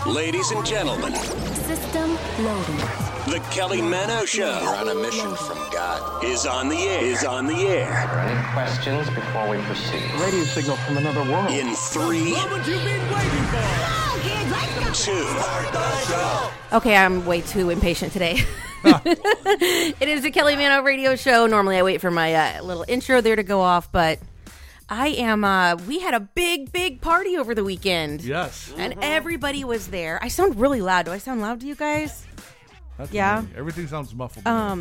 Ladies and gentlemen, System loading. the Kelly Mano Show. We're on a mission from God. Is on the air. Are there any questions before we proceed? Radio signal from another world. In 3, 2, Okay, I'm way too impatient today. It is the Kelly Mano Radio Show. Normally I wait for my little intro there to go off, but I am, we had a big party over the weekend. Yes. And everybody was there. I sound really loud. Do I sound loud to you guys? That's Yeah. amazing. Everything sounds muffled.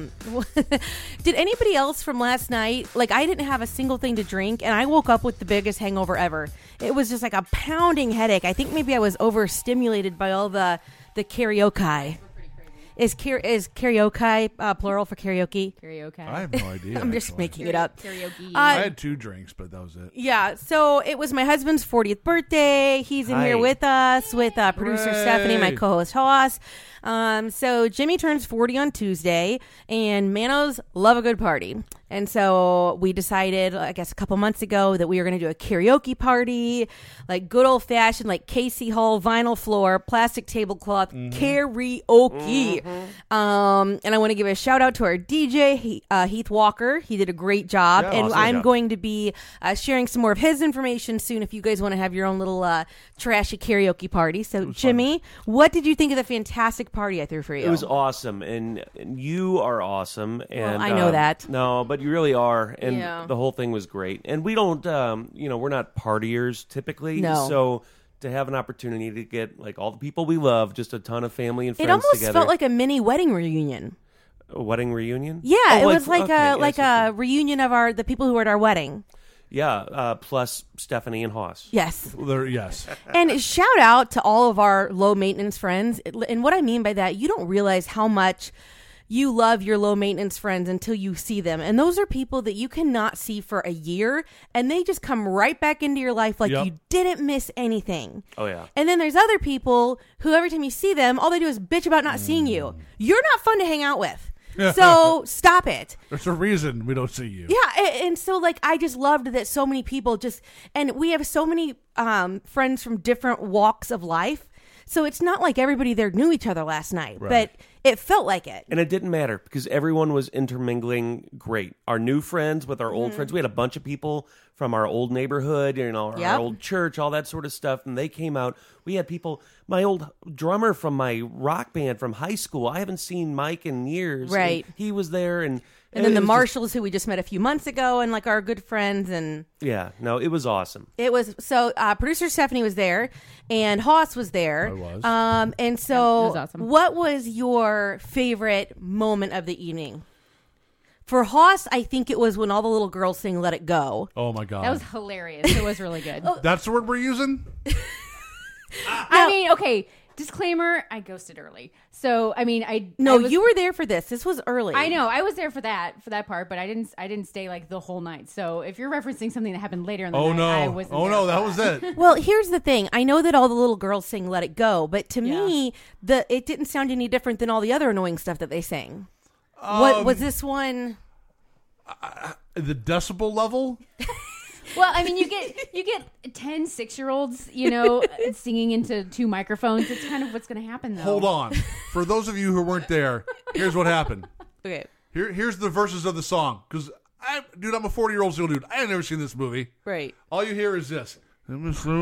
Did anybody else from last night, like I didn't have a single thing to drink and I woke up with the biggest hangover ever. It was just like a pounding headache. I think maybe I was overstimulated by all the karaoke. Is karaoke plural for karaoke? Karaoke. I have no idea. I'm just actually. making it up. Karaoke. I had 2 drinks, but that was it. Yeah, so it was my husband's 40th birthday. He's in here with us, with producer Hooray. Stephanie, my co-host Hoss. So Jimmy turns 40 on Tuesday, and Manos love a good party. And so we decided, I guess a couple months ago, that we were going to do a karaoke party, like good old-fashioned, like Casey Hall, vinyl floor, plastic tablecloth, karaoke. And I want to give a shout-out to our DJ, Heath Walker. He did a great job. Yeah, and awesome I'm job. going to be sharing some more of his information soon if you guys want to have your own little trashy karaoke party. So, Jimmy, what did you think of the fantastic party I threw for you? It was awesome, and you are awesome. And I know that. No, but you really are, and Yeah. the whole thing was great. And we don't, we're not partiers typically, No. so to have an opportunity to get like all the people we love, just a ton of family and friends It almost together. felt like a mini wedding reunion. A wedding reunion. Yeah, Oh, it was like okay, a like yes, a reunion of the people who were at our wedding. yeah. Plus Stephanie and Hoss. Yes. Yes. And shout out to all of our low maintenance friends. And what I mean by that, you don't realize how much you love your low maintenance friends until you see them. And those are people that you cannot see for a year, and they just come right back into your life like Yep. you didn't miss anything. Oh yeah. And then there's other people who every time you see them, all they do is bitch about not seeing you. You're not fun to hang out with. So stop it. There's a reason we don't see you. Yeah, and so like I just loved that so many people and we have so many friends from different walks of life. So it's not like everybody there knew each other last night, but it felt like it. And it didn't matter because everyone was intermingling great. Our new friends with our old friends. We had a bunch of people from our old neighborhood, Yep. our old church, all that sort of stuff. And they came out. We had people, my old drummer from my rock band from high school. I haven't seen Mike in years. Right. And he was there. And And then it the was Marshalls who we just met a few months ago and like our good friends and it was awesome. it was so producer Stephanie was there and Hoss was there. I was. And so it was awesome. what was your favorite moment of the evening? For Hoss, I think it was when all the little girls sing Let It Go. Oh my God. That was hilarious. It was really good. That's the word we're using? I mean, okay. Disclaimer: I ghosted early, so I mean, You were there for this. This was early. I know I was there for that part, but I didn't stay like the whole night. So if you're referencing something that happened later in the Oh night, no. I wasn't Oh there no, for that was it. Well, here's the thing. I know that all the little girls sing Let It Go, but to me, it didn't sound any different than all the other annoying stuff that they sang. What was this one? The decibel level? Well, I mean, you get 10 6-year-olds, singing into 2 microphones. It's kind of what's going to happen, though. Hold on. For those of you who weren't there, here's what happened. Okay. Here's the verses of the song. Because, I'm a 40-year-old single dude. I have never seen this movie. Right. All you hear is this. Let it go!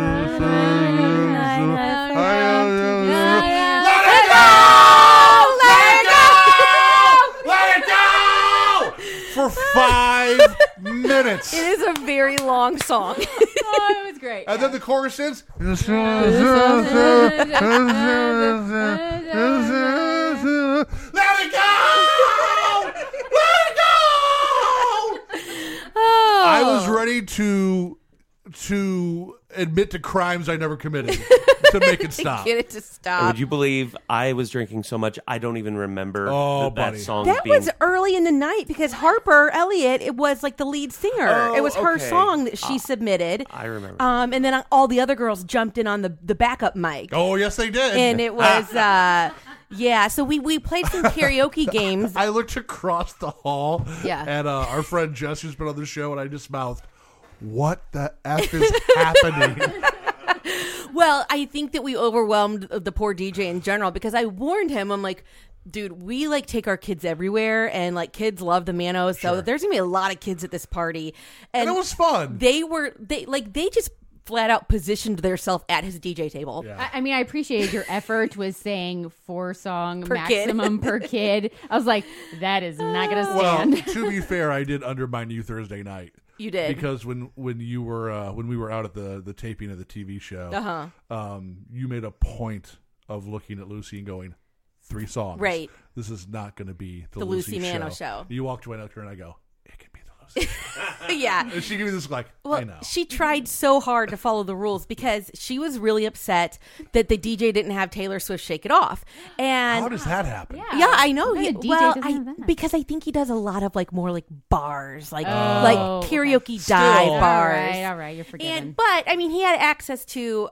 For 5 minutes. It is a very long song. Oh, it was great. And then the chorus is. Let it go! Let it go! I was ready to admit to crimes I never committed to make it stop. Get it to stop. Would you believe I was drinking so much I don't even remember that buddy. song That being... was early in the night because Harper Elliott, it was like the lead singer. Oh, it was her okay. song that she submitted. I remember. And then all the other girls jumped in on the backup mic. Oh, yes, they did. And it was, yeah, so we played some karaoke games. I looked across the hall Yeah. at our friend Jess, who's been on the show, and I just mouthed, "What the F is happening?" Well, I think that we overwhelmed the poor DJ in general because I warned him. I'm like, dude, we like take our kids everywhere, and like kids love the Manos, so there's gonna be a lot of kids at this party, And it was fun. They just flat out positioned themselves at his DJ table. Yeah. I mean, I appreciated your effort with saying 4-song Per kid. maximum per kid. I was like, that is not going to Well, stand. to be fair, I did undermine you Thursday night. You did. Because when you were when we were out at the taping of the TV show, you made a point of looking at Lucy and going, 3 songs. Right. This is not going to be the Lucy Mano show. You walked away up to her and I go, it can be the Lucy. Yeah. And she gave me this like, Well, I know. she tried so hard to follow the rules because she was really upset that the DJ didn't have Taylor Swift Shake It Off. And How does that happen? yeah, I know. What kind of DJ Well, doesn't have that? because I think he does a lot of like more like bars, like Oh, karaoke dive Still. bars. All right, you're forgiven. But I mean, he had access to,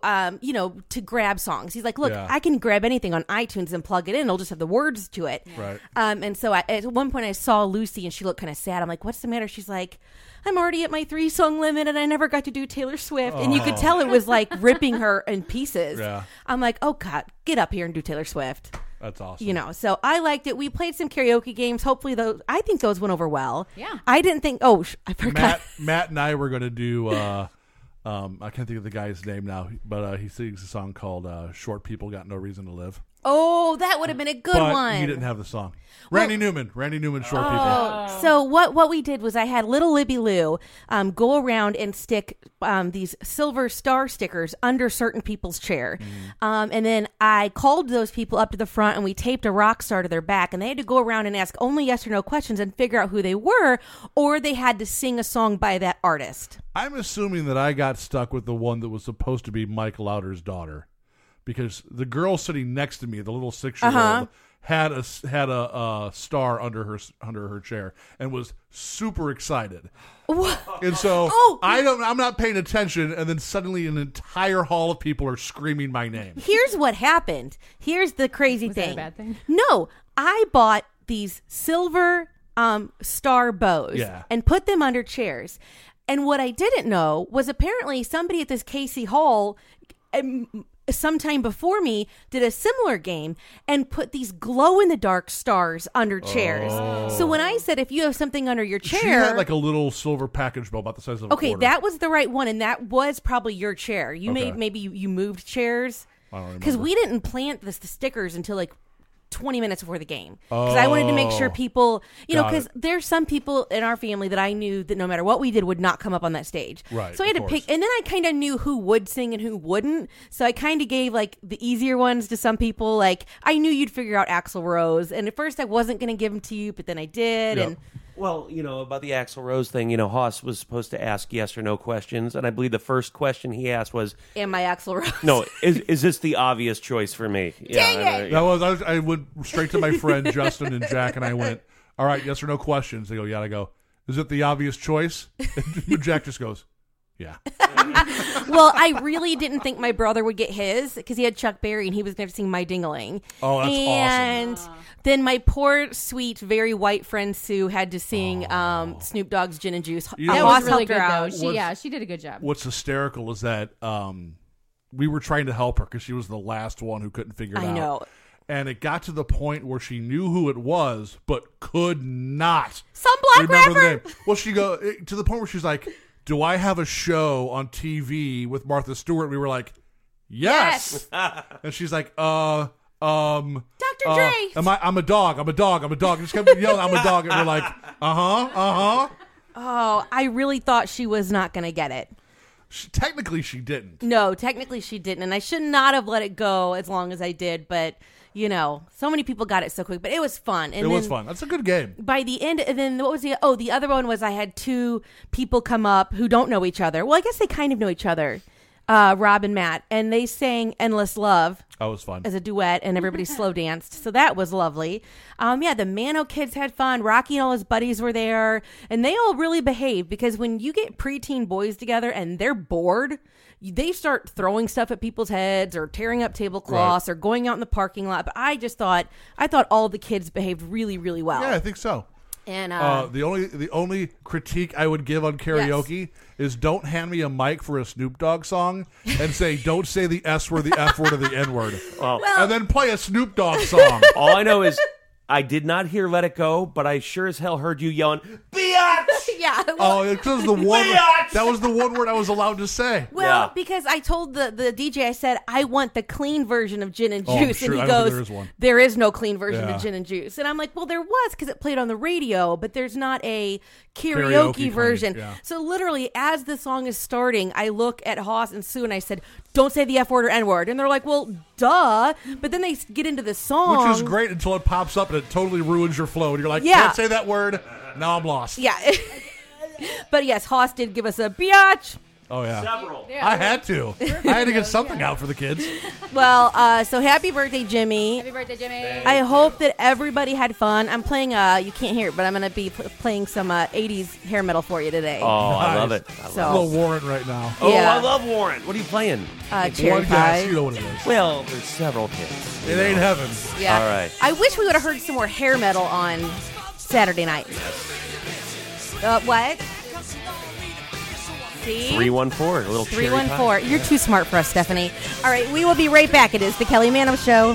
to grab songs. He's like, look, Yeah. I can grab anything on iTunes and plug it in. It'll just have the words to it. Right. And so at one point, I saw Lucy, and she looked kind of sad. I'm like, what's the matter? She's like, I'm already at my 3-song limit, and I never got to do Taylor Swift. And you could tell it was like ripping her in pieces. Yeah. I'm like, oh God, get up here and do Taylor Swift. That's awesome. You know, so I liked it. We played some karaoke games. Hopefully, I think those went over well. Yeah. I didn't think. Oh, I forgot. Matt and I were going to do. I can't think of the guy's name now, but he sings a song called "Short People Got No Reason to Live." Oh, that would have been a good but one. he didn't have the song. Randy Newman, Short People. So what we did was I had little Libby Lou go around and stick these silver star stickers under certain people's chair. And then I called those people up to the front and we taped a rock star to their back, and they had to go around and ask only yes or no questions and figure out who they were, or they had to sing a song by that artist. I'm assuming that I got stuck with the one that was supposed to be Mike Lauder's daughter, because the girl sitting next to me, the little 6-year-old, had a star under her chair and was super excited. And so I'm not paying attention, and then suddenly an entire hall of people are screaming my name. Here's what happened. Here's the crazy Was thing. that a bad thing? No, I bought these silver star bows and put them under chairs. And what I didn't know was apparently somebody at this Casey Hall sometime before me did a similar game and put these glow-in-the-dark stars under chairs. So when I said, if you have something under your chair... She had like a little silver package bow about the size of a quarter. that was the right one, and that was probably your chair. You Okay. maybe you moved chairs. I don't remember. Because we didn't plant the stickers until like 20 minutes before the game. Because I wanted to make sure people, Got because it. there's some people in our family that I knew that no matter what we did would not come up on that stage. Right, So I had of to course. pick, and then I kind of knew who would sing and who wouldn't. So I kind of gave like the easier ones to some people. Like I knew you'd figure out Axl Rose, and at first I wasn't going to give them to you, but then I did. Yep. And Well, about the Axl Rose thing, Haas was supposed to ask yes or no questions, and I believe the first question he asked was, am I Axl Rose? "No, is this the obvious choice for me?" Dang it! I went straight to my friend Justin and Jack, and I went, all right, yes or no questions. They go, yeah. I go, is it the obvious choice? And Jack just goes, yeah. Well, I really didn't think my brother would get his because he had Chuck Berry and he was going to sing My Ding-a-Ling. Oh, that's and awesome. then my poor, sweet, very white friend Sue had to sing Snoop Dogg's Gin and Juice. You know That Ross was really helped her good, out. though. She did a good job. What's hysterical is that we were trying to help her because she was the last one who couldn't figure it out. I know. And it got to the point where she knew who it was, but could not Some black remember the rapper. name. Well, she go to the point where she's like, "Do I have a show on TV with Martha Stewart?" We were like, "Yes." And she's like, Dr. Dre. I'm a dog. I'm a dog. I'm a dog." And just kept yelling, "I'm a dog." And we're like, Oh, I really thought she was not going to get it. Technically, she didn't. No, technically she didn't. And I should not have let it go as long as I did. But, so many people got it so quick. But it was fun. And It was fun. That's a good game. By the end, and then what was the other one was I had 2 people come up who don't know each other. Well, I guess they kind of know each other, Rob and Matt, and they sang Endless Love That was fun. as a duet, and everybody slow danced. So that was lovely. The Mano kids had fun. Rocky and all his buddies were there, and they all really behaved because when you get preteen boys together and they're bored, they start throwing stuff at people's heads or tearing up tablecloths or going out in the parking lot. But I thought all the kids behaved really, really well. Yeah, I think so. And The only critique I would give on karaoke is don't hand me a mic for a Snoop Dogg song and say don't say the S word, the F word, or the N word, and then play a Snoop Dogg song. All I know is I did not hear "Let It Go," but I sure as hell heard you yelling "Biatch." yeah. Oh, it was the one. That was the one word I was allowed to say. Well, Yeah. because I told the DJ, I said, I want the clean version of gin and Oh, I'm juice. sure- And I he don't think goes, there is one. there is no clean version Yeah. of gin and juice. And I'm like, well, there was because it played on the radio, but there's not a Karaoke karaoke clean, version. yeah. So literally, as the song is starting, I look at Haas and Sue and I said, don't say the F word or N word. And they're like, well, duh. But then they get into the song. Which is great until it pops up and it totally ruins your flow. And you're like, Yeah. can't say that word. Now I'm lost. Yeah. But yes, Haas did give us a biatch. Oh, yeah. Several. I had to. I had to get something out for the kids. Well, so happy birthday, Jimmy. Happy birthday, Jimmy. I hope that everybody had fun. I'm playing, you can't hear it, but I'm going to be playing some 80s hair metal for you today. Oh, I love it. A so, little Warren right now. Oh, Yeah. I love Warren. What are you playing? cherry One pie. guess, you know what it is. Well, there's several kids. It ain't heaven. Yeah. All right. I wish we would have heard some more hair metal on Saturday night. What? See? 314, a little cherry pie. 314. You're too smart for us, Stephanie. All right, we will be right back. It is the Kelly Mano Show.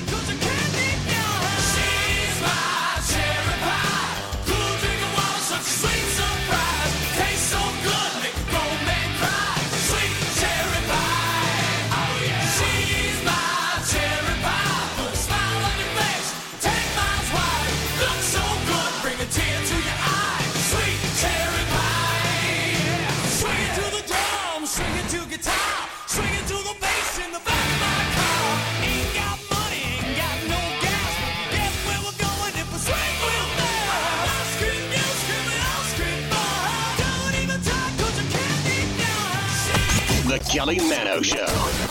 The Kelly Mano Show.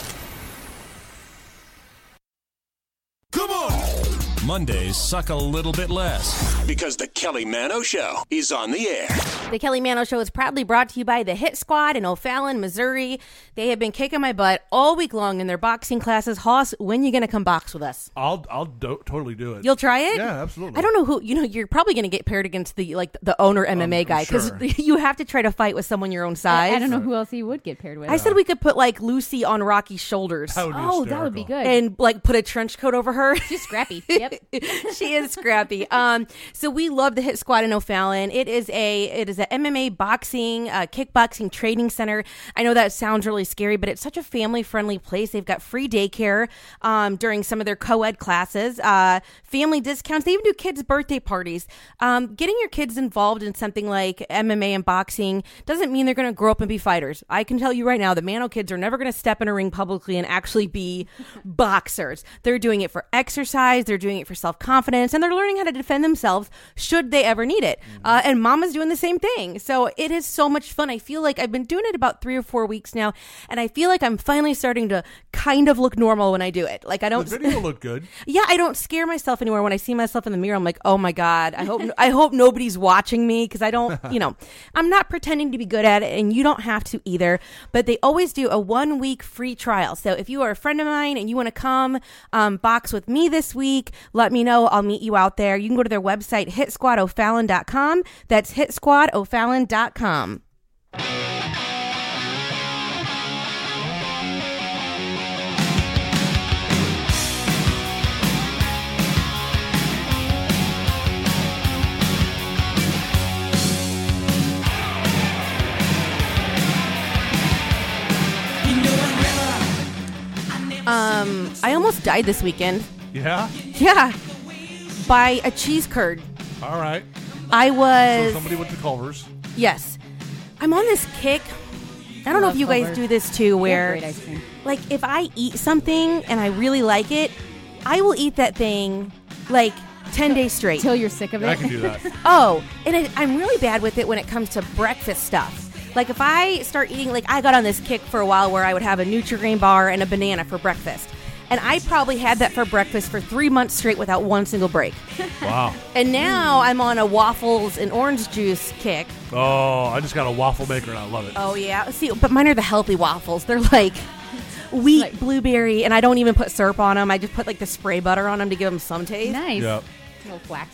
Come on! Mondays suck a little bit less. Because the Kelly Mano Show is on the air. The Kelly Mano Show is proudly brought to you by the Hit Squad in O'Fallon, Missouri. They have been kicking my butt all week long in their boxing classes. Hoss, when you going to come box with us? I'll totally do it. You'll try it? Yeah, absolutely. I don't know who, you're probably going to get paired against the owner MMA guy because sure. you have to try to fight with someone your own size. I don't know who else he would get paired with. I said we could put Lucy on Rocky's shoulders That would be Oh, that would be hysterical. good. and put a trench coat over her. She's scrappy. Yep. She is scrappy. So we love the Hit Squad in O'Fallon. It is a MMA boxing, kickboxing training center. I know that sounds really scary, but it's such a family friendly place. They've got free daycare during some of their co-ed classes, family discounts. They even do kids' birthday parties. Getting your kids involved in something like MMA and boxing doesn't mean they're going to grow up and be fighters. I can tell you right now, the Mano kids are never going to step in a ring publicly and actually be boxers. They're doing it for exercise. They're doing it for self-confidence, and they're learning how to defend themselves should they ever need it. And Mama's doing the same thing. So it is so much fun. I feel like I've been doing it about 3 or 4 weeks now, and I feel like I'm finally starting to kind of look normal when I do it. Like I don't. The video looked good. Yeah, I don't scare myself anymore when I see myself in the mirror. I'm like, oh my God, I hope nobody's watching me because I don't, I'm not pretending to be good at it, and you don't have to either. But they always do a 1-week free trial. So if you are a friend of mine and you want to come box with me this week, let me know. I'll meet you out there. You can go to their website, hitsquadofallon.com. That's hitsquadofallon.com. I almost died this weekend. Yeah? Yeah. By a cheese curd. All right. I So was... somebody went to Culver's. Yes. I'm on this kick. I don't know if you guys Culver's. do this too, where Great ice cream. like if I eat something and I really like it, I will eat that thing like 10 days straight. Till you're sick of it. I can do that. Oh, and I'm really bad with it when it comes to breakfast stuff. Like if I start eating, like I got on this kick for a while where I would have a Nutri-Grain bar and a banana for breakfast. And I probably had that for breakfast for 3 months straight without one single break. Wow. And now I'm on a waffles and orange juice kick. Oh, I just got a waffle maker and I love it. Oh, yeah. See, but mine are the healthy waffles. They're like wheat, Like- blueberry, and I don't even put syrup on them. I just put like the spray butter on them to give them some taste. Nice. Yep. Little flax.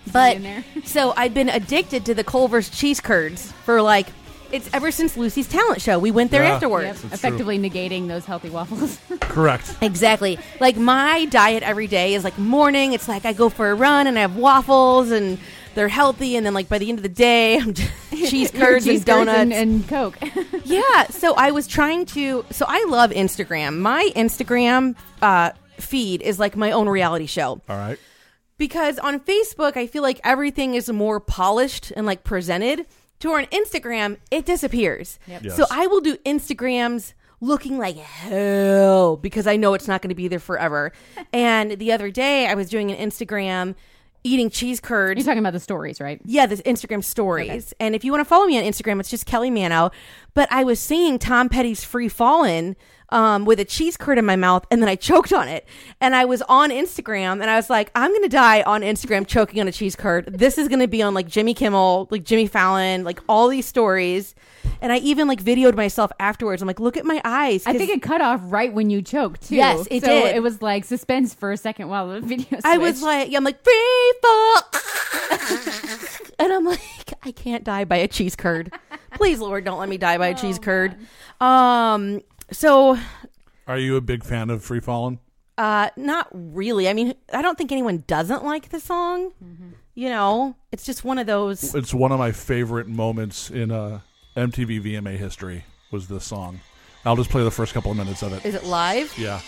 But in there. so I've been addicted to the Culver's cheese curds for like it's ever since Lucy's talent show. We went there Yeah. afterwards. Yep, That's effectively negating those healthy waffles. Correct. Exactly. Like my diet every day is like morning. It's like I go for a run and I have waffles and they're healthy. And then like by the end of the day, I'm just cheese curds Cheese and donuts. and Coke. Yeah. So I was trying to. So I love Instagram. My Instagram feed is like my own reality show. All right. Because on Facebook, I feel like everything is more polished and like presented. To on Instagram, it disappears. Yep. Yes. So I will do Instagrams looking like hell because I know it's not going to be there forever. And the other day, I was doing an Instagram eating cheese curds. You're talking about the stories, right? Yeah, this Instagram stories. And if you want to follow me on Instagram, it's just Kelly Mano. But I was singing Tom Petty's Free Fallin' with a cheese curd in my mouth, and then I choked on it. And I was on Instagram, and I was like, I'm going to die on Instagram choking on a cheese curd. This is going to be on, like, Jimmy Kimmel, like, Jimmy Fallon, like, all these stories. And I even, like, videoed myself afterwards. I'm like, look at my eyes. I think it cut off right when you choked, too. Yes, it so did. It was like suspense for a second while the video switched. I was like, I'm like, free fall. And I'm like, I can't die by a cheese curd. Please, Lord, don't let me die by a cheese curd. So, Are you a big fan of Free Fallin'? not really. I mean, I don't think anyone doesn't like the song. Mm-hmm. You know, it's just one of those. It's one of my favorite moments in MTV VMA history was this song. I'll just play the first couple of minutes of it. Is it live? Yeah.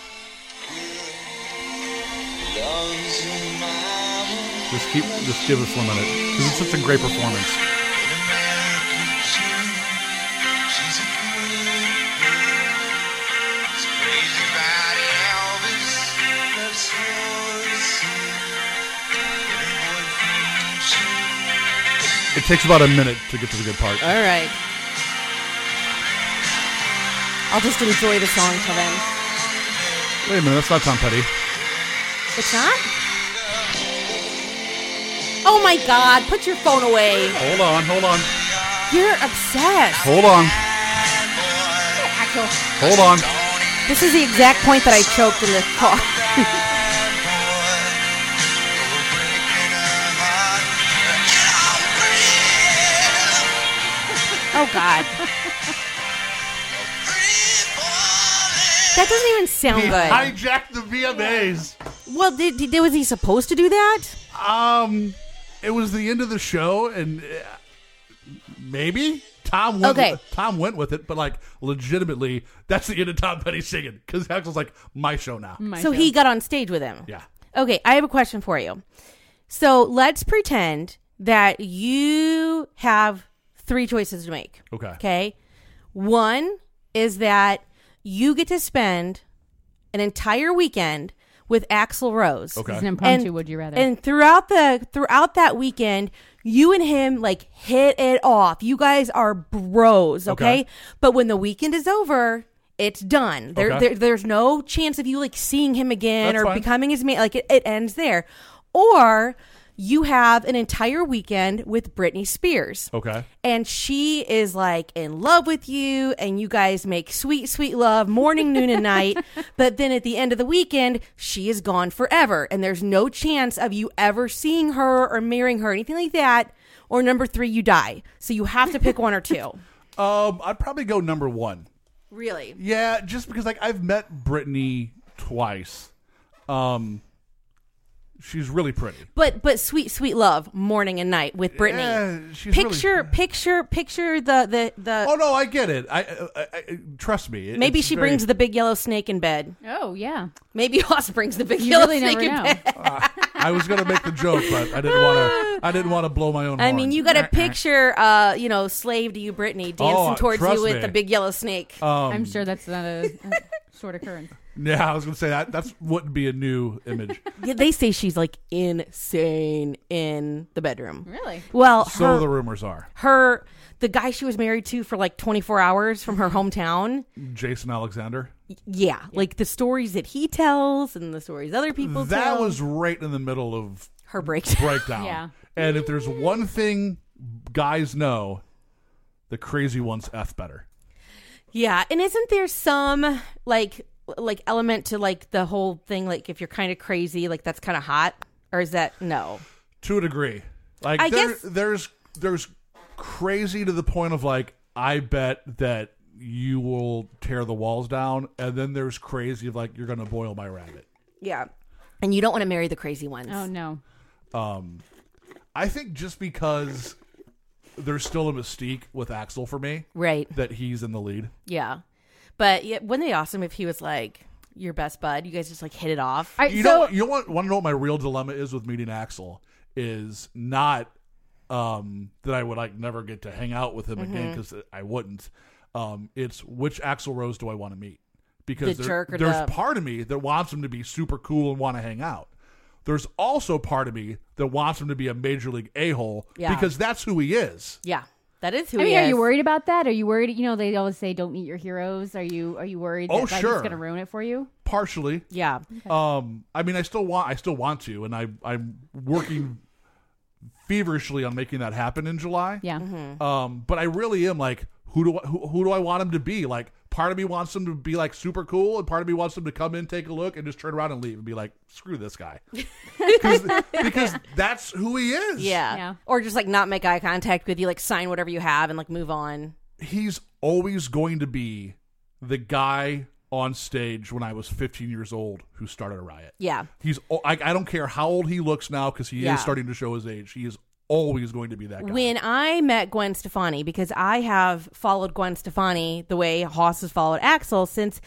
Just give us 1 minute because it's such a great performance. It takes about a minute to get to the good part. All right. I'll just enjoy the song till then. Wait a minute, that's not Tom Petty. It's not? Oh my God, put your phone away. Hold on. You're obsessed. Hold on. Hold on. This is the exact point that I choked in the car. Oh, God. That doesn't even sound good. Hijacked the VMAs. Well, was he supposed to do that? It was the end of the show, and maybe Tom went with it, but like legitimately, that's the end of Tom Petty singing because Axel's like, my show now. So he got on stage with him. Yeah. Okay, I have a question for you. So let's pretend that you have 3 choices to make. Okay. Okay. One is that you get to spend an entire weekend with Axl Rose. Okay. It's an impromptu would you rather. And throughout that weekend, you and him like hit it off. You guys are bros, okay? But when the weekend is over, it's done. There's no chance of you like seeing him again That's or fine. becoming his man. Like it ends there. Or you have an entire weekend with Britney Spears. Okay. And she is like in love with you, and you guys make sweet, sweet love morning, noon, and night. But then at the end of the weekend, she is gone forever, and there's no chance of you ever seeing her or marrying her, anything like that. Or number 3, you die. So you have to pick one or 2. I'd probably go number 1. Really? Yeah, just because like I've met Britney twice. She's really pretty. But sweet, sweet love morning and night with Britney. Yeah, she's Picture the. Oh no, I get it. I trust me. Maybe it's she very- brings the big yellow snake in bed. oh, yeah. Maybe Ross brings the big You yellow really snake never in know. bed. I was gonna make the joke, but I didn't want to blow my own. I mean, horn. you got to picture, slave to you, Britney, dancing towards trust you with me. the big yellow snake. I'm sure that's not a short occurrence. Yeah, I was gonna say that wouldn't be a new image. Yeah, they say she's like insane in the bedroom. Really? Well, So the rumors are the guy she was married to for like 24 hours from her hometown. Jason Alexander. Yeah, like the stories that he tells and the stories other people tell. That was right in the middle of her breakdown. Yeah. And if there's one thing guys know, the crazy ones F better. Yeah, and isn't there some like element to like the whole thing? Like if you're kind of crazy, like that's kind of hot, or is that no? To a degree. Like I guess- there's crazy to the point of like, I bet that you will tear the walls down, and then there's crazy of like, you're gonna boil my rabbit. Yeah. And you don't want to marry the crazy ones. Oh no. I think just because there's still a mystique with Axel for me, Right. that he's in the lead. Yeah. But wouldn't it be awesome if he was like your best bud? You guys just like hit it off. All right, You so know want to know what my real dilemma is with meeting Axel is not that I would like never get to hang out with him again, because I wouldn't. It's which Axl Rose do I want to meet? Because The jerk or there's the- part of me that wants him to be super cool and want to hang out. There's also part of me that wants him to be a major league a-hole, Yeah. because that's who he is. Yeah. That is who I he mean, are is. you worried about that? Are you worried? You know, they always say don't meet your heroes. Are you worried that Oh, like, sure. it's going to ruin it for you? Partially. Yeah. I mean, I still want to, and I'm working feverishly on making that happen in July. Yeah. But I really am like, who do I want him to be? Like, part of me wants him to be like super cool, and part of me wants him to come in, take a look, and just turn around and leave and be like, screw this guy, because that's who he is. Yeah. Yeah. Or just like not make eye contact with you, like sign whatever you have and like move on. He's always going to be the guy on stage when I was 15 years old who started a riot. Yeah. I don't care how old he looks now, because he Yeah. is starting to show his age. He is always going to be that guy. When I met Gwen Stefani, because I have followed Gwen Stefani the way Haas has followed Axel since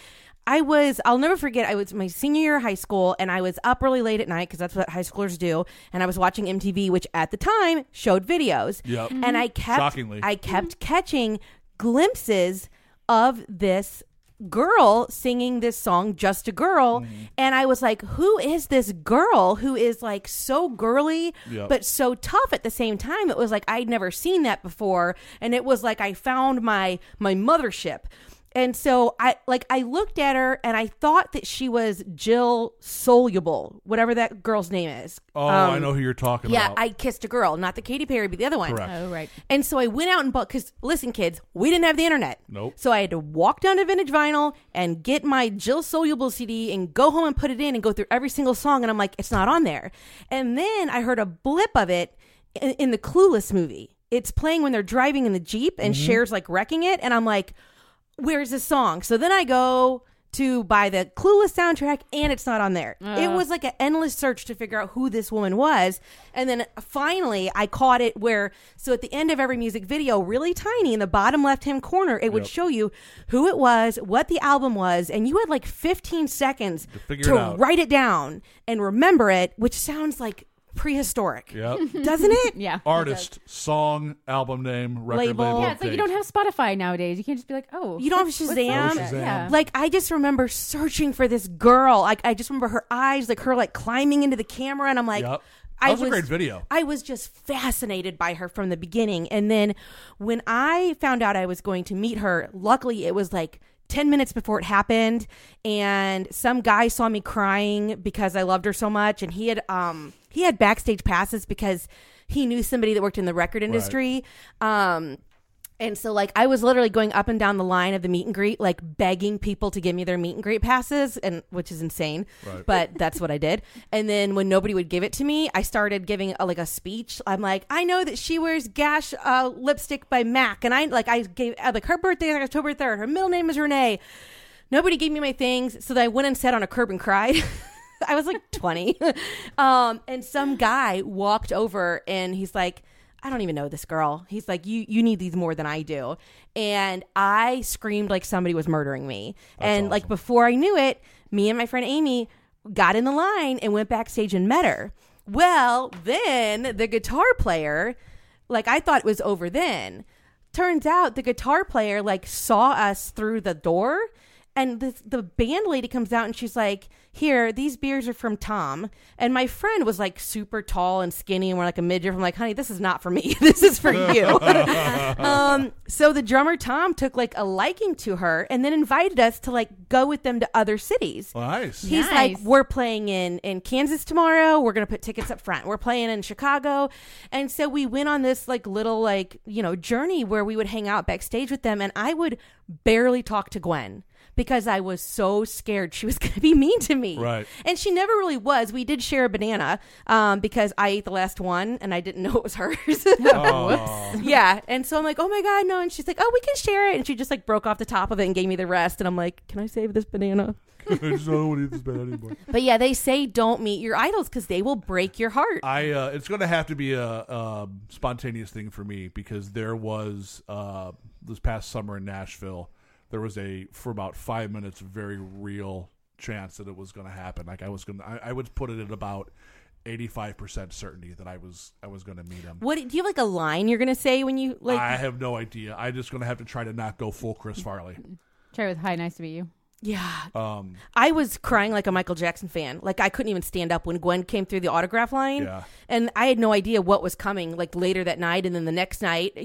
I'll never forget, I was my senior year of high school, and I was up really late at night because that's what high schoolers do, and I was watching MTV, which at the time showed videos. Yep. And I Shockingly. kept catching glimpses of this girl singing this song, Just a Girl, and I was like, who is this girl who is like so girly Yep. but so tough at the same time? It was like I'd never seen that before, and it was like I found my mothership. And so I looked at her and I thought that she was Jill Soluble, whatever that girl's name is. Oh, I know who you're talking Yeah, about. I Kissed a Girl, not the Katy Perry, but the other one. Correct. Oh, right. And so I went out and bought, because listen, kids, we didn't have the internet. Nope. So I had to walk down to Vintage Vinyl and get my Jill Soluble CD and go home and put it in and go through every single song. And I'm like, it's not on there. And then I heard a blip of it in the Clueless movie. It's playing when they're driving in the Jeep and Cher's like wrecking it. And I'm like, where's this song? So then I go to buy the Clueless soundtrack, and it's not on there. It was like an endless search to figure out who this woman was. And then finally I caught it so at the end of every music video, really tiny in the bottom left-hand corner, it would show you who it was, what the album was, and you had like 15 seconds figure it out. write it down and remember it, which sounds like prehistoric. Yep. Doesn't it? Yeah. Artist, song, album name, record Label. label. Yeah, it's like you date. don't have Spotify nowadays. You can't just be like, oh. You don't have what's Shazam? that? Yeah. Like, I just remember searching for this girl. Like, I just remember her eyes, like her like climbing into the camera, and I'm like, Yep. That was a great video. I was just fascinated by her from the beginning. And then when I found out I was going to meet her, luckily it was like 10 minutes before it happened, and some guy saw me crying because I loved her so much, and he had backstage passes because he knew somebody that worked in the record industry. And so, like, I was literally going up and down the line of the meet and greet, like begging people to give me their meet and greet passes, and which is insane, but that's what I did. And then when nobody would give it to me, I started giving a speech. I'm like, I know that she wears Gash lipstick by MAC, and I gave her birthday is October 3rd. Her middle name is Renee. Nobody gave me my things, so I went and sat on a curb and cried. I was like 20, and some guy walked over, and he's like, I don't even know this girl. He's like, you need these more than I do. And I screamed like somebody was murdering me. And like before I knew it, me and my friend Amy got in the line and went backstage and met her. Well, then the guitar player, like I thought it was over then. Turns out the guitar player like saw us through the door, and the band lady comes out and she's like, here, these beers are from Tom. And my friend was like super tall and skinny and we're like a midriff. I'm like, honey, this is not for me. This is for you. So the drummer Tom took like a liking to her and then invited us to like go with them to other cities. Nice. He's like, we're playing in Kansas tomorrow. We're going to put tickets up front. We're playing in Chicago. And so we went on this like little like, journey where we would hang out backstage with them. And I would barely talk to Gwen. because I was so scared she was going to be mean to me. Right. And she never really was. We did share a banana because I ate the last one and I didn't know it was hers. Oh. Yeah. And so I'm like, oh my God, no. And she's like, oh, we can share it. And she just like broke off the top of it and gave me the rest. And I'm like, can I save this banana? I just don't want to eat this banana anymore. But yeah, they say don't meet your idols because they will break your heart. It's going to have to be a spontaneous thing for me because there was this past summer in Nashville, there was for about 5 minutes, a very real chance that it was going to happen. Like I would put it at about 85% certainty that I was going to meet him. What do you have like a line you're going to say when you like? I have no idea. I'm just going to have to try to not go full Chris Farley. Try with hi, nice to meet you. Yeah. I was crying like a Michael Jackson fan. Like I couldn't even stand up when Gwen came through the autograph line. Yeah. And I had no idea what was coming like later that night and then the next night,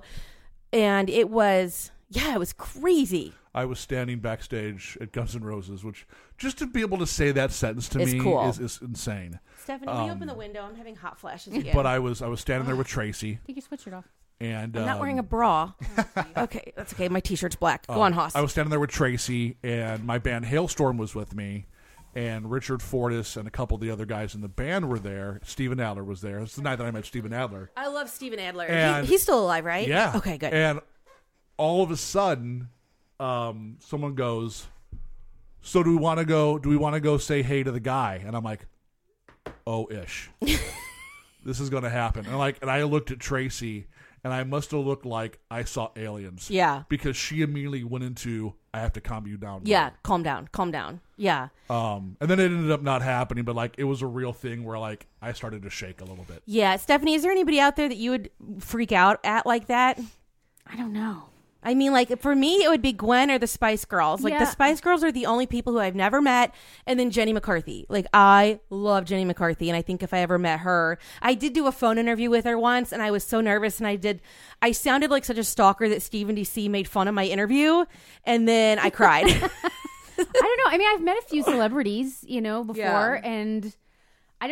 and it was crazy. I was standing backstage at Guns N' Roses, which just to be able to say that sentence to It's me cool. is insane. Stephanie, will you open the window? I'm having hot flashes again. But I was standing there with Tracy. Take your sweatshirt off. And I'm not wearing a bra. Okay, that's okay. My t-shirt's black. Go on, Hoss. I was standing there with Tracy, and my band Hailstorm was with me, and Richard Fortas and a couple of the other guys in the band were there. Steven Adler was there. It's the night that I met Steven Adler. I love Steven Adler. And- He's still alive, right? Yeah. Okay, good. And all of a sudden, someone goes, "So do we want to go say hey to the guy?" And I'm like, "Oh, ish, this is going to happen." And I looked at Tracy, and I must have looked like I saw aliens. Yeah. Because she immediately went into, "I have to calm you down." Yeah, calm down. Yeah. And then it ended up not happening, but like it was a real thing where like I started to shake a little bit. Yeah, Stephanie, is there anybody out there that you would freak out at like that? I don't know. I mean, like, for me, it would be Gwen or the Spice Girls. Like, Yeah. the Spice Girls are the only people who I've never met. And then Jenny McCarthy. Like, I love Jenny McCarthy. And I think if I ever met her, I did do a phone interview with her once. And I was so nervous. And I sounded like such a stalker that Stephen DC made fun of my interview. And then I cried. I don't know. I mean, I've met a few celebrities, before, Yeah. and I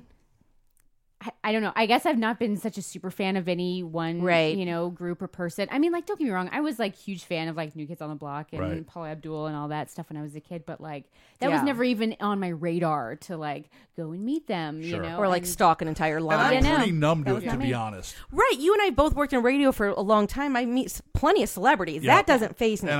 don't know. I guess I've not been such a super fan of any one, Right. group or person. I mean, like, don't get me wrong. I was like huge fan of like New Kids on the Block and Right. Paula Abdul and all that stuff when I was a kid. But like, that was Yeah. never even on my radar to like go and meet them. Sure. Or like and- stalk an entire And line. I'm I know. pretty numb That to was it, not to be me. honest. Right. You and I both worked in radio for a long time. I meet plenty of celebrities. Yeah. That doesn't faze me. And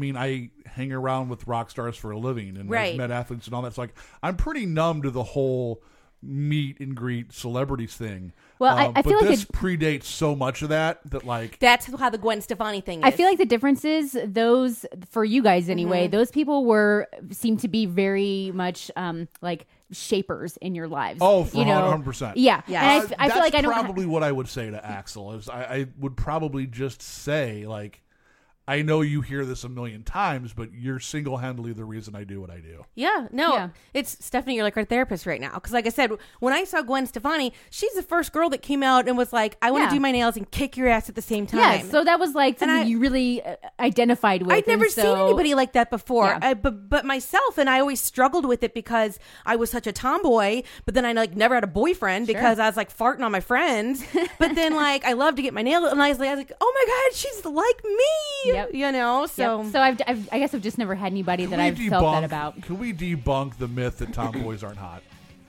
I hang around with rock stars for a living and Right. I've met athletes and all that. So like, I'm pretty numb to the whole meet and greet celebrities thing. Well, I but feel like this predates so much of that like That's how the Gwen Stefani thing is. I feel like the difference is those, for you guys anyway, those people seem to be very much like shapers in your lives. Oh, for 100%. Yeah. Yeah. And I that's feel like I don't probably what I would say to Axel is I would probably just say like, I know you hear this a million times, but you're single-handedly the reason I do what I do. Yeah, no, Yeah. it's Stephanie. You're like our therapist right now. Because, like I said, when I saw Gwen Stefani, she's the first girl that came out and was like, "I want to Yeah. do my nails and kick your ass at the same time." Yeah, so that was like something I- you really identified with. I'd never and seen so- anybody like that before. Yeah. But myself, and I always struggled with it because I was such a tomboy. But then I like never had a boyfriend because I was like farting on my friends. But then like I love to get my nails, and I was like, "Oh my god, she's like me," Yep. So Yep. So I guess I've just never had anybody that I've felt that about. Can we debunk the myth that tomboys aren't hot?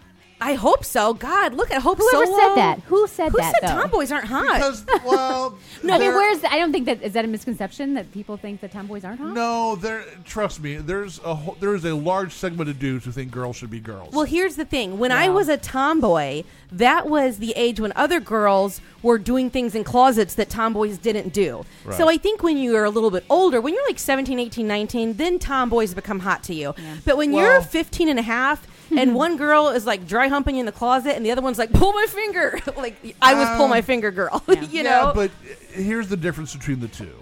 I hope so. God, look at Hope Whoever Solo. said that? Who said Who that? said though? tomboys aren't hot? Because, well, I mean, I don't think that is that a misconception that people think that tomboys aren't hot. No, trust me. There's a large segment of dudes who think girls should be girls. Well, here's the thing. When I was a tomboy, that was the age when other girls were doing things in closets that tomboys didn't do. Right. So I think when you're a little bit older, when you're like 17, 18, 19, then tomboys become hot to you. But when you're 15 and a half and one girl is like dry humping in the closet and the other one's like, pull my finger. Like, I was pull my finger girl, you know? Yeah, but here's the difference between the two.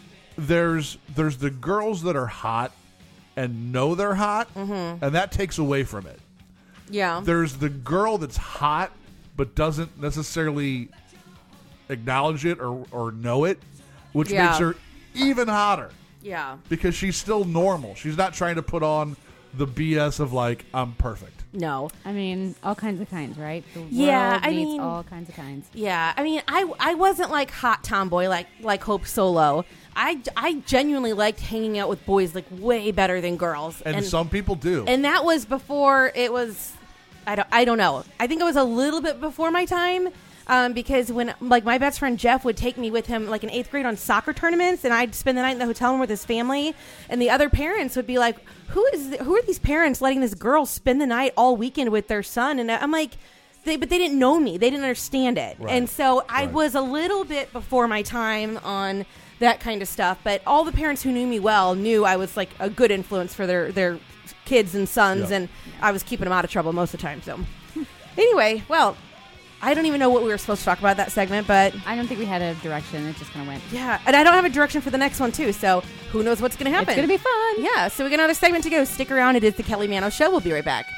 There's the girls that are hot and know they're hot, and that takes away from it. Yeah. There's the girl that's hot but doesn't necessarily acknowledge it or know it, which Yeah. makes her even hotter Yeah. because she's still normal. She's not trying to put on the BS of like I'm perfect. No. I mean, all kinds of kinds, right? The Yeah, world I needs mean- all kinds of kinds. Yeah, I mean, I wasn't like hot tomboy like Hope Solo. I genuinely liked hanging out with boys like way better than girls. And some people do. And that was before it was. I don't know. I think it was a little bit before my time. Because when like my best friend Jeff would take me with him like in 8th grade on soccer tournaments, and I'd spend the night in the hotel room with his family, and the other parents would be like, who are these parents letting this girl spend the night all weekend with their son? And I'm like, but they didn't know me, they didn't understand it. Right. And so I was a little bit before my time on that kind of stuff, but all the parents who knew me well knew I was like a good influence for their kids and sons, and I was keeping them out of trouble most of the time. So anyway, well, I don't even know what we were supposed to talk about that segment, but I don't think we had a direction. It just kind of went. yeah, and I don't have a direction for the next one too, so who knows what's going to happen. It's going to be fun. Yeah, so we got another segment to go. Stick around. It is the Kelly Mano Show. We'll be right back.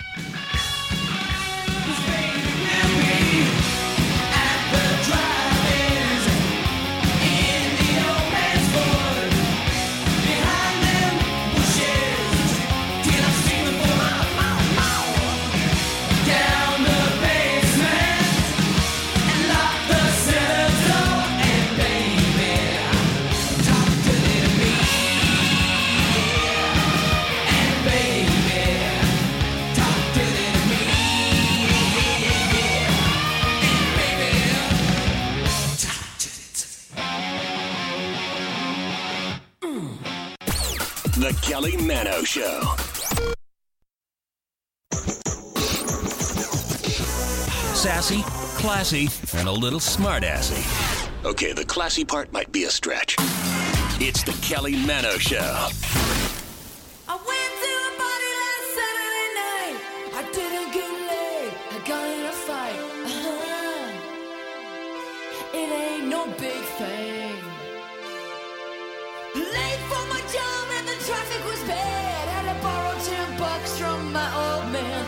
The Kelly Mano Show. Sassy, classy, and a little smartassy. Okay, the classy part might be a stretch. It's the Kelly Mano Show. I went to a party last Saturday night. I didn't get laid. I got in a fight. It ain't no big thing. Late for my job and the traffic was bad. Had to borrow $10 from my old man.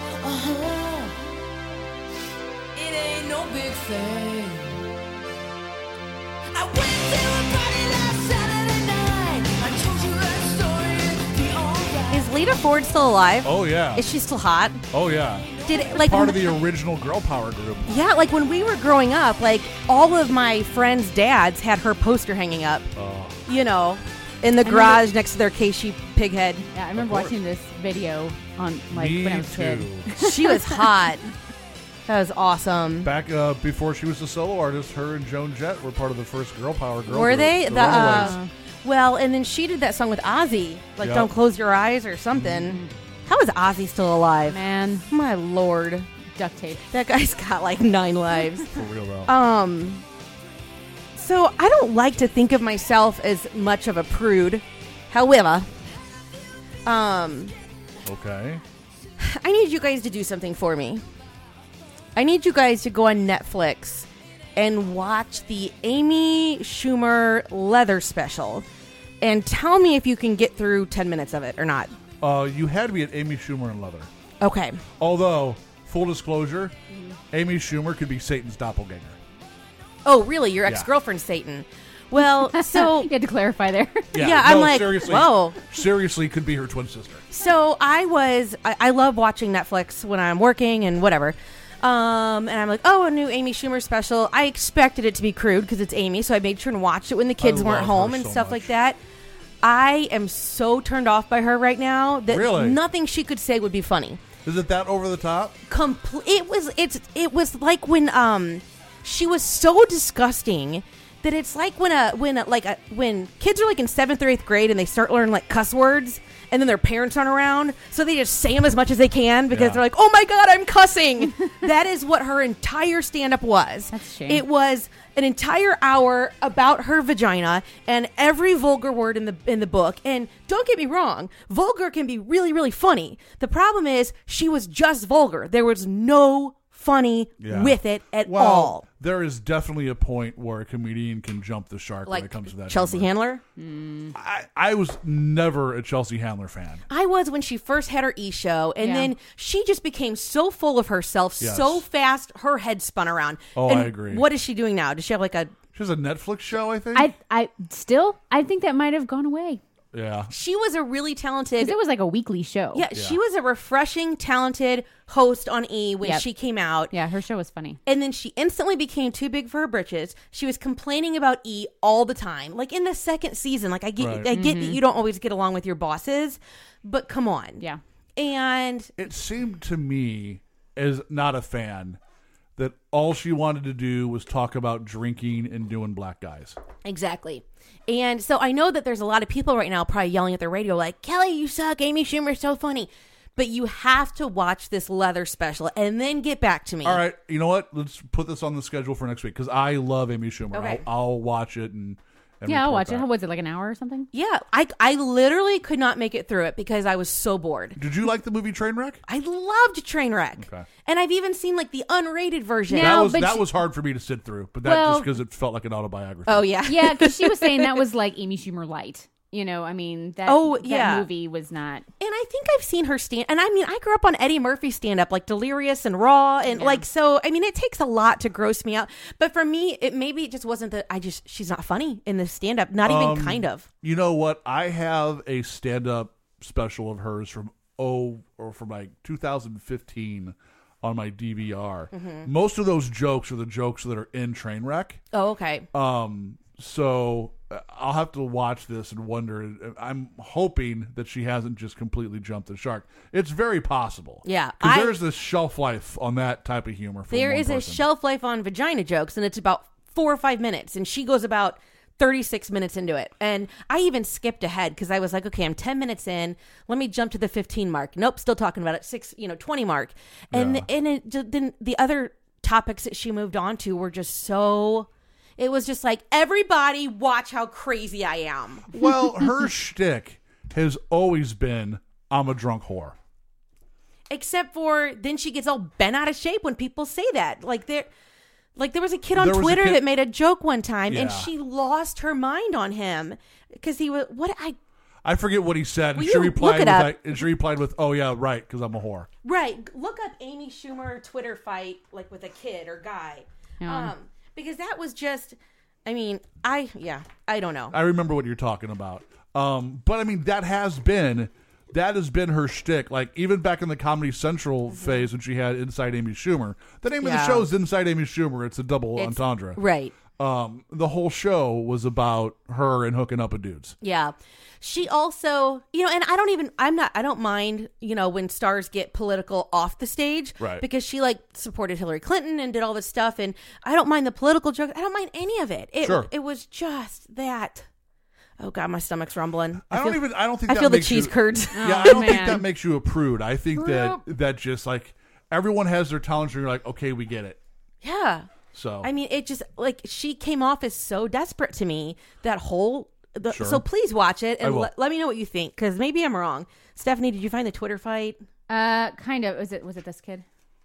It ain't no big thing. I went to a party last Saturday night. I told you that story. It'd be alright. Is Lita Ford still alive? Oh yeah. Is she still hot? Oh yeah. Did it, like Part when- of the original girl power group. Yeah, like when we were growing up, like all of my friends' dads had her poster hanging up. You know, in the garage next to their Keishi pig head. Yeah, I remember watching this video on like Me when I was a kid. too. She was hot. That was awesome. Back before she was a solo artist, her and Joan Jett were part of the first girl power girl Were group, they? The The, Runaways. well, and then she did that song with Ozzy, like Yep. "Don't Close Your Eyes" or something. How is Ozzy still alive? Man, My lord, duct tape. that guy's got like 9 lives. For real though. So I don't like to think of myself as much of a prude. However, Okay. I need you guys to do something for me. I need you guys to go on Netflix and watch the Amy Schumer Leather special and tell me if you can get through 10 minutes of it or not. You had me at Amy Schumer and Leather. Okay. Although, full disclosure, Amy Schumer could be Satan's doppelganger. Oh, really? Your ex-girlfriend's Satan. Well, so... You had to clarify there. Yeah, I'm like, seriously, whoa. Seriously, could be her twin sister. So I love watching Netflix when I'm working and whatever. And I'm like, oh, a new Amy Schumer special. I expected it to be crude because it's Amy, so I made sure and watched it when the kids weren't love home her and so stuff much. like that. I am so turned off by her right now that Really? nothing she could say would be funny. Is it that over the top? It was like when she was so disgusting that it's like when kids are like in 7th or 8th grade and they start learning like cuss words and then their parents aren't around, so they just say them as much as they can because they're like, oh my god, I'm cussing. That is what her entire stand-up was. That's a shame. It was an entire hour about her vagina and every vulgar word in the book. And don't get me wrong, vulgar can be really, really funny. The problem is she was just vulgar. There was no funny with it at all. There is definitely a point where a comedian can jump the shark when Like it comes to that. Chelsea humor. Handler? I was never a Chelsea Handler fan. I was when she first had her E-show, and then she just became so full of herself Yes. so fast, her head spun around. Oh, And I agree. What is she doing now? Does she have like a... She has a Netflix show, I think. I think that might have gone away. Yeah. She was a really talented. Because it was like a weekly show. Yeah, she was a refreshing, talented host on E! when she came out. Yeah, her show was funny. And then she instantly became too big for her britches. She was complaining about E! all the time. Like in the second season, like I get that you don't always get along with your bosses, but come on. Yeah. And it seemed to me, as not a fan, that all she wanted to do was talk about drinking and doing black guys. Exactly. And so I know that there's a lot of people right now probably yelling at their radio like, Kelly, you suck. Amy Schumer's so funny. But you have to watch this Leather special and then get back to me. All right. You know what? Let's put this on the schedule for next week because I love Amy Schumer. Okay. I'll watch it and Yeah, I'll watch it. back. How was it, like an hour or something? Yeah, I literally could not make it through it because I was so bored. Did you like the movie Trainwreck? I loved Trainwreck. Okay. And I've even seen like the unrated version. That was hard for me to sit through, but just because it felt like an autobiography. Oh, yeah. Yeah, because she was saying that was like Amy Schumer light. You know, I mean, that movie was not. And I think I've seen her stand. And I mean, I grew up on Eddie Murphy stand up, like Delirious and Raw. And like, so, I mean, it takes a lot to gross me out. But for me, maybe it just wasn't that she's not funny in the stand up. Not even kind of. You know what? I have a stand up special of hers from like 2015 on my DVR. Mm-hmm. Most of those jokes are the jokes that are in Trainwreck. Oh, okay. So I'll have to watch this and wonder. I'm hoping that she hasn't just completely jumped the shark. It's very possible. Yeah. Because there's this shelf life on that type of humor. There is a shelf life on vagina jokes, and it's about 4 or 5 minutes. And she goes about 36 minutes into it. And I even skipped ahead because I was like, okay, I'm 10 minutes in. Let me jump to the 15 mark. Nope, still talking about it. 20 mark. And then the other topics that she moved on to were just so... It was just like, everybody watch how crazy I am. Well, her shtick has always been, I'm a drunk whore. Except for then she gets all bent out of shape when people say that. Like there was a kid on Twitter that made a joke one time and she lost her mind on him because he was I forget what he said. Will She you replied look it up? she replied with, "Oh yeah, right, because I'm a whore." Right. Look up Amy Schumer Twitter fight like with a kid or guy. Because that was just, I mean, I don't know. I remember what you're talking about. But I mean, that has been her shtick. Like even back in the Comedy Central phase when she had Inside Amy Schumer. The name of the show is Inside Amy Schumer. It's a double entendre. Right. The whole show was about her and hooking up with dudes. Yeah. She also, and I don't mind, when stars get political off the stage. Right. Because she supported Hillary Clinton and did all this stuff. And I don't mind the political jokes. I don't mind any of it. It was just that. Oh God, my stomach's rumbling. I don't think I feel the cheese curds. Yeah, I don't think that makes you a prude. I think that just like everyone has their talents and you're like, okay, we get it. Yeah. So I mean, it just she came off as so desperate to me that whole. Sure. So please watch it and will. let me know what you think because maybe I'm wrong. Stephanie, did you find the Twitter fight? Kind of. Was it this kid?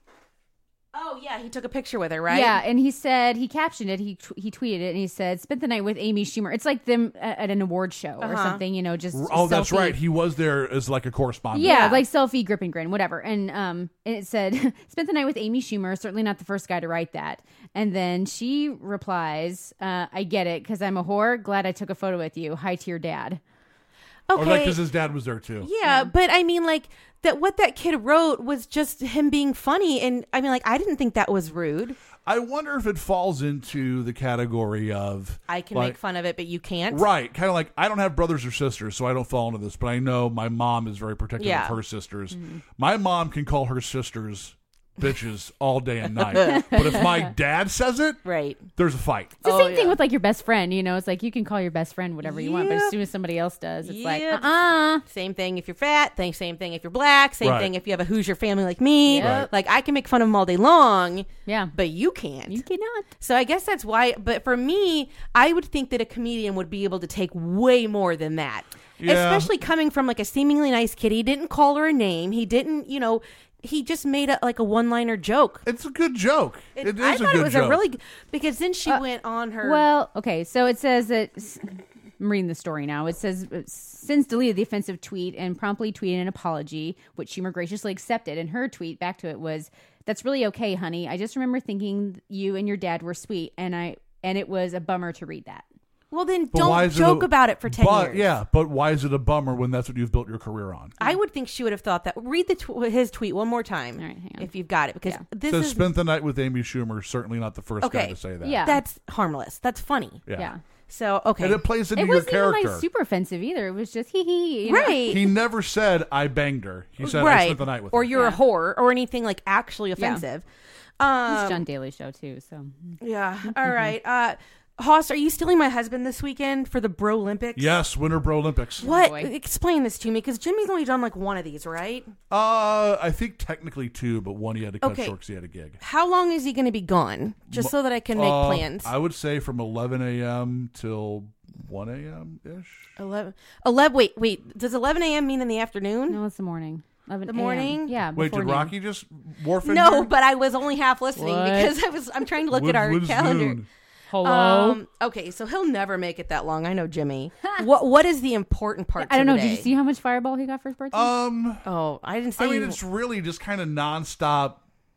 Oh yeah, he took a picture with her, right? Yeah, and he said he captioned it. He tweeted it, and he said, "Spent the night with Amy Schumer." It's like them at an award show or something, just that's selfie. right. He was there as like a correspondent. Yeah, like selfie, grip and grin, whatever. And it said, "Spent the night with Amy Schumer." Certainly not the first guy to write that. And then she replies, "I get it because I'm a whore. Glad I took a photo with you. Hi to your dad." Okay. Or because his dad was there too. Yeah, but I mean, that what that kid wrote was just him being funny, and I mean, I didn't think that was rude. I wonder if it falls into the category of I can make fun of it, but you can't. Right, kind of like I don't have brothers or sisters, so I don't fall into this. But I know my mom is very protective of her sisters. Mm-hmm. My mom can call her sisters bitches all day and night. But if my dad says it, right, there's a fight. It's the same thing with your best friend. It's like you can call your best friend whatever you want, but as soon as somebody else does, it's like Same thing if you're fat. Same thing if you're black. Same thing if you have a Hoosier family like me. Yep. Like I can make fun of them all day long. Yeah, but you can't. You cannot. So I guess that's why. But for me, I would think that a comedian would be able to take way more than that. Yeah. Especially coming from a seemingly nice kid. He didn't call her a name. He didn't, he just made a one-liner joke. It's a good joke. It is I a thought good it was joke. a really because then she went on her. Well, okay, so it says that I'm reading the story now. It says since deleted the offensive tweet and promptly tweeted an apology, which Schumer graciously accepted. And her tweet back to it was, "That's really okay, honey. I just remember thinking you and your dad were sweet, and it was a bummer to read that." Well, then But why don't is it joke about it for 10 years. Yeah, but why is it a bummer when that's what you've built your career on? I would think she would have thought that. Read his tweet one more time, All right, hang on. if you've got it, because this So is spent the night with Amy Schumer. Certainly not the first guy to say that. Yeah. that's harmless. That's funny. Yeah. So okay, And it plays into It your wasn't character. even like super offensive either. It was just hee hee. you know? right, He never said I banged her. He said I right, spent the night with or her. you're a Yeah. whore, or anything like actually offensive. It's John Daly show too. So Yeah. All right. Hoss, are you stealing my husband this weekend for the Bro Olympics? Yes, Winter Bro Olympics. What? boy. Explain this to me, because Jimmy's only done like one of these, right? I think technically 2, but one he had to cut Okay. short because he had a gig. How long is he going to be gone? Just so that I can make plans. I would say from 11 a.m. till 1 a.m. ish. 11. Wait. Does 11 a.m. mean in the afternoon? no, it's the morning. 11 The a.m. morning? Yeah. Wait, before did noon. Rocky just morph in No, here? but I was only half listening What? because I'm trying to look at our When's calendar. noon? Hello. Okay, so he'll never make it that long. I know Jimmy. What is the important part? I don't know. Today? Did you see how much Fireball he got for his birthday? Oh, I didn't say. I mean, it's really just kind of nonstop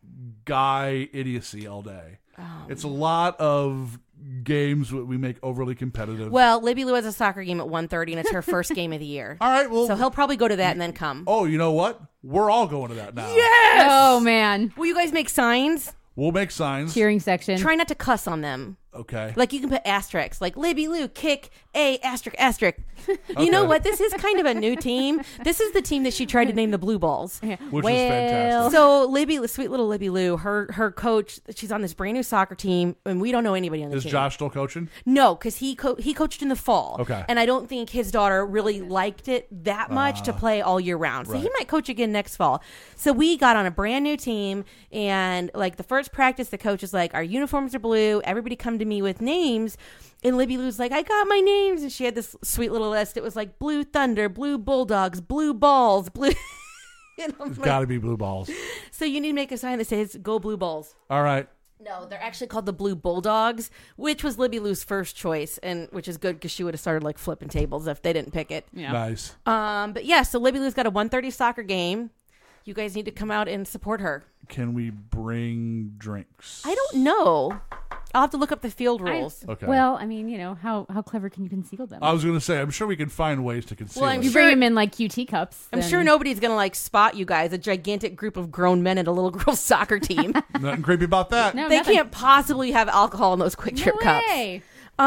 guy idiocy all day. It's a lot of games that we make overly competitive. Well, Libby Lou has a soccer game at 1:30, and it's her first game of the year. All right, well, So he'll probably go to that and then come. oh, you know what? We're all going to that now. Oh man. Will you guys make signs? We'll make signs. Cheering section. Try not to cuss on them. Okay. Like you can put asterisks, like Libby Lou kick a asterisk. You know Okay. what? This is kind of a new team. This is the team that she tried to name the Blue Balls. Which is fantastic. So Libby, sweet little Libby Lou, her coach, she's on this brand new soccer team, and we don't know anybody on the Is team. Josh still coaching? No, because he coached in the fall. Okay. And I don't think his daughter really liked it that much to play all year round. So he right. might coach again next fall. So we got on a brand new team, and like the first practice, the coach is like, our uniforms are blue. Everybody come to me with names. And Libby Lou's like, I got my names. And she had this sweet little list. It was like Blue Thunder, Blue Bulldogs, Blue Balls, Blue... And I'm It's like, got to be blue balls. so you need to make a sign that says, go Blue Balls. All right. No, they're actually called the Blue Bulldogs, which was Libby Lou's first choice, and which is good because she would have started like flipping tables if they didn't pick it. Yeah. Nice. But yeah, so Libby Lou's got a 1:30 soccer game. You guys need to come out and support her. Can we bring drinks? I don't know. I'll have to look up the field rules. Okay. Well, I mean, how clever can you conceal them? I was going to say, I'm sure we can find ways to conceal Well, I'm it. you sure- bring them in like QT cups. I'm then- sure nobody's gonna like spot you guys, a gigantic group of grown men and a little girl soccer team. Nothing creepy about that. No, They nothing. can't possibly have alcohol in those quick trip No cups. way.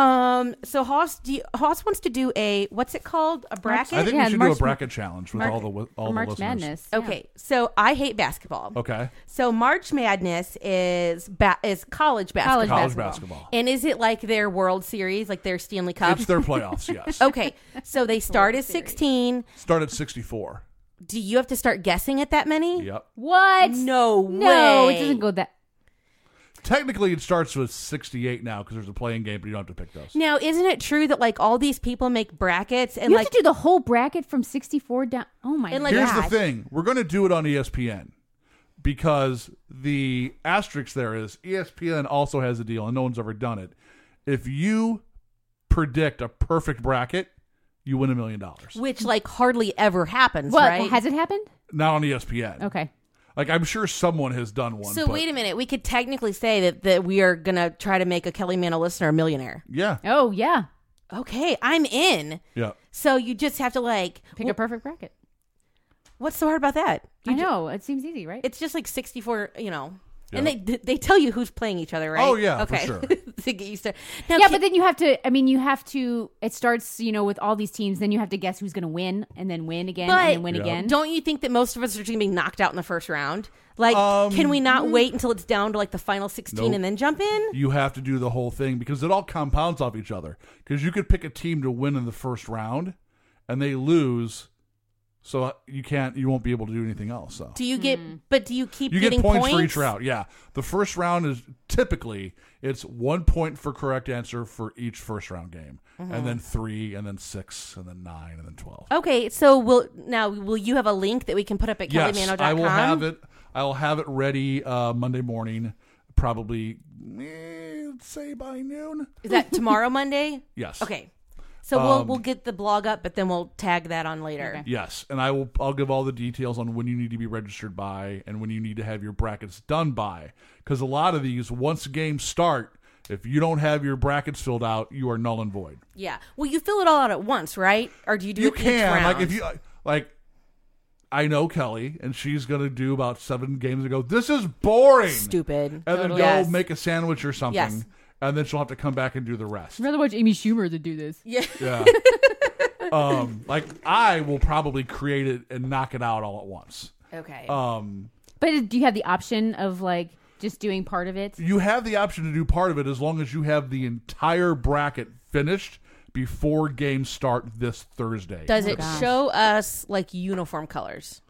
So Hoss wants to do what's it called? A bracket? I think Yeah, we should March- do a bracket challenge with all the March listeners. Madness. Yeah. Okay, so I hate basketball. Okay. So March Madness is college basketball. College basketball. And is it like their World Series, like their Stanley Cup? It's their playoffs, yes. Okay, so they start at 16. Start at 64. Do you have to start guessing at that many? Yep. What? No No, way. it doesn't go that. Technically, it starts with 68 now because there's a playing game, but you don't have to pick those. Now, isn't it true that like all these people make brackets and You like have to do the whole bracket from 64 down. Oh my And, like, god! Here's gosh. the thing. We're going to do it on ESPN because the asterisk there is ESPN also has a deal, and no one's ever done it. If you predict a perfect bracket, you win $1 million. which like hardly ever happens, What right? has it happened? Not on ESPN. Okay. Like, I'm sure someone has done one. So but wait a minute, we could technically say that we are gonna try to make a Kelly Mantle listener a millionaire. Yeah. Oh yeah. Okay, I'm in. Yeah. So you just have to like Pick a perfect bracket. What's so hard about that? I know it seems easy, right? It's just like 64, And Yeah. they tell you who's playing each other, right? Oh, yeah, for okay. sure. To get used to. Now, yeah, but then you have to. I mean, you have to. It starts, with all these teams. Then you have to guess who's going to win, and then win again, and then win Yeah. again. don't you think that most of us are just gonna be knocked out in the first round? Like, Um, can we not wait until it's down to like the final 16 Nope. and then jump in? You have to do the whole thing because it all compounds off each other. Because you could pick a team to win in the first round, and they lose, so you won't be able to do anything else. So Do you get? But do you keep you getting get points for each round. Yeah, the first round is typically it's 1 point for correct answer for each first round game, and then 3, and then 6, and then 9, and then 12. Okay, so will you have a link that we can put up at Yes, kellymano.com? I will have it. I will have it ready Monday morning, probably let's say by noon. Is that tomorrow, Monday? Yes. Okay. So we'll get the blog up, but then we'll tag that on later. Okay. Yes, and I'll give all the details on when you need to be registered by and when you need to have your brackets done by. Because a lot of these, once games start, If you don't have your brackets filled out, you are null and void. Yeah. Well, you fill it all out at once, right? Or do you do You it each can. round? Like, if you, like, I know Kelly, and she's going to do about 7 games and go, this is boring. Stupid. And then Totally. go Yes. make a sandwich or something. Yes. And then she'll have to come back and do the rest. I'd rather watch Amy Schumer than do this. Yeah. Yeah. Like, I will probably create it and knock it out all at once. Okay. But do you have the option of like just doing part of it? You have the option to do part of it as long as you have the entire bracket finished before games start this Thursday. Does it show us like uniform colors?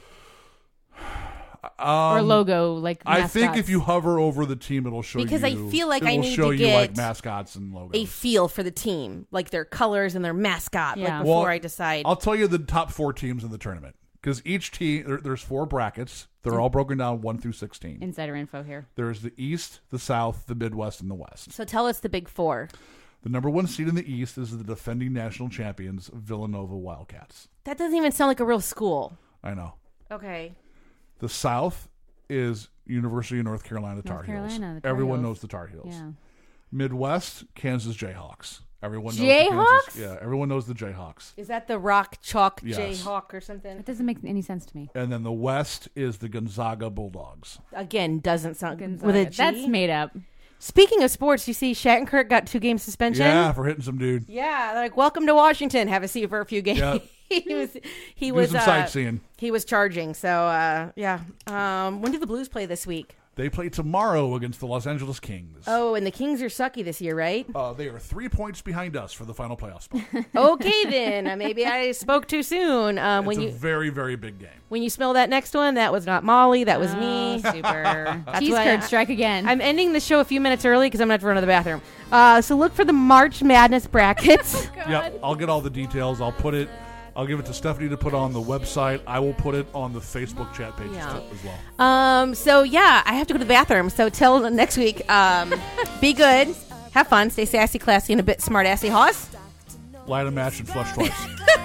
Or logo, like I mascots? think if you hover over the team, it'll show Because you. I feel like it I will need show to you like get mascots and logos. a feel for the team, like their colors and their mascot, Yeah. like before Well, I decide. I'll tell you the top 4 teams in the tournament because each team there's 4 brackets. They're all broken down 1 through 16. Insider info here. There's the East, the South, the Midwest, and the West. So tell us the big 4. The number 1 seed in the East is the defending national champions, Villanova Wildcats. That doesn't even sound like a real school. I know. Okay. The South is University of North Carolina Tar Heels. Carolina, the Tar Everyone Heels. knows the Tar Heels. Yeah. Midwest, Kansas Jayhawks. Everyone knows the Jayhawks? Kansas, yeah, everyone knows the Jayhawks. Is that the Rock Chalk Yes. Jayhawk or something? That doesn't make any sense to me. And then the West is the Gonzaga Bulldogs. Again, doesn't sound Gonzaga. with a G. That's made up. Speaking of sports, you see Shattenkirk got 2-game suspension. Yeah, for hitting some dude. Yeah, they're like, welcome to Washington. Have a seat for a few games. Yep. he Do was some sightseeing. He was charging. So yeah. When do the Blues play this week? They play tomorrow against the Los Angeles Kings. Oh, and the Kings are sucky this year, right? They are 3 points behind us for the final playoff spot. Okay, then maybe I spoke too soon. It's a very, very big game. When you smell that next one, that was not Molly. That was me. Super. That's Cheese why curd, strike again. I'm ending the show a few minutes early because I'm going to have to run to the bathroom. So look for the March Madness brackets. Yep, I'll get all the details. I'll give it to Stephanie to put on the website. I will put it on the Facebook chat pages as well. So yeah, I have to go to the bathroom. So till next week, be good, have fun, stay sassy, classy, and a bit smart-assy, Hoss. Light a match and flush twice.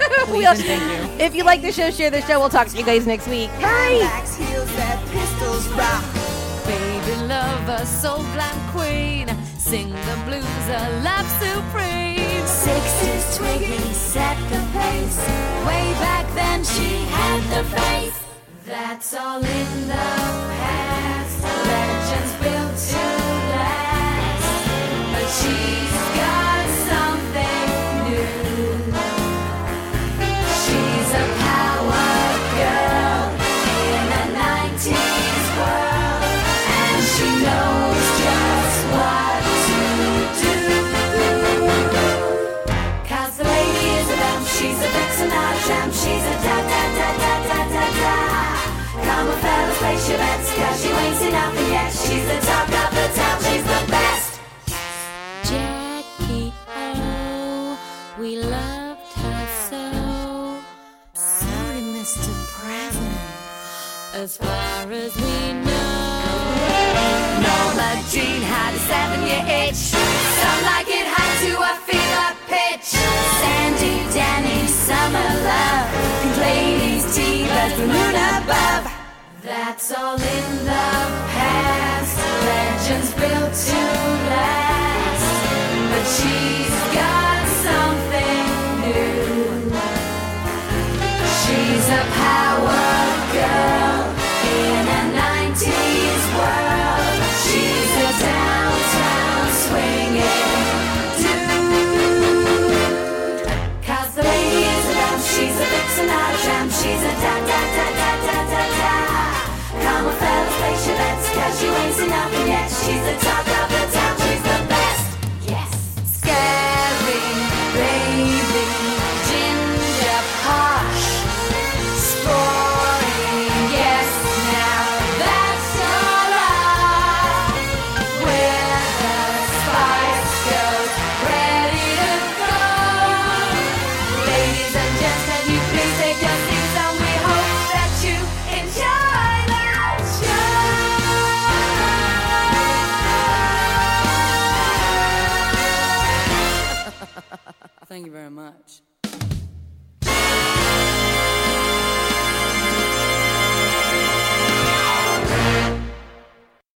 If you like the show, share the show. We'll talk to you guys next week. Bye. Heels that pistols rock. Baby lover, soul glam queen. Sing the blues, a love supreme. 60s Twiggy set the pace. Way back then she had the face. That's all in the past. Legends built to last. But she's got something new. She's a power girl in a 90s world. And she knows just what to do. 'Cause the lady is a dump. She's a vixen, not a tramp. She's a da-da-da-da-da-da-da. Come on, fellas, place your bets. 'Cause she ain't seen nothing yet. She's the talk of the town. She's the best. Jackie O, we loved her so. Sorry, Mr. President. As far as we know, Norma Jean had a 7-year itch. Some like it hot to a fever pitch. Sandy, Danny, summer love. Pink ladies, tea, but the moon above. That's all in the past. Legends built to last. But she's got something new. She's a power girl in a 90s world. She's a downtown swinging dude. 'Cause the lady is a dump. She's a vixen, not a tramp. She's a da-da-da-da-da-da-da. Come on, fellas, place your bets. 'Cause you ain't seen nothing yet. She's the talk of the town. She's the best. Yes. Scary, baby, ginger, posh. Sporting, yes, now that's alright. Where the spice goes, ready to go. Ladies and gents, can you please take your seats? And we hope that you enjoy the show. Thank you very much.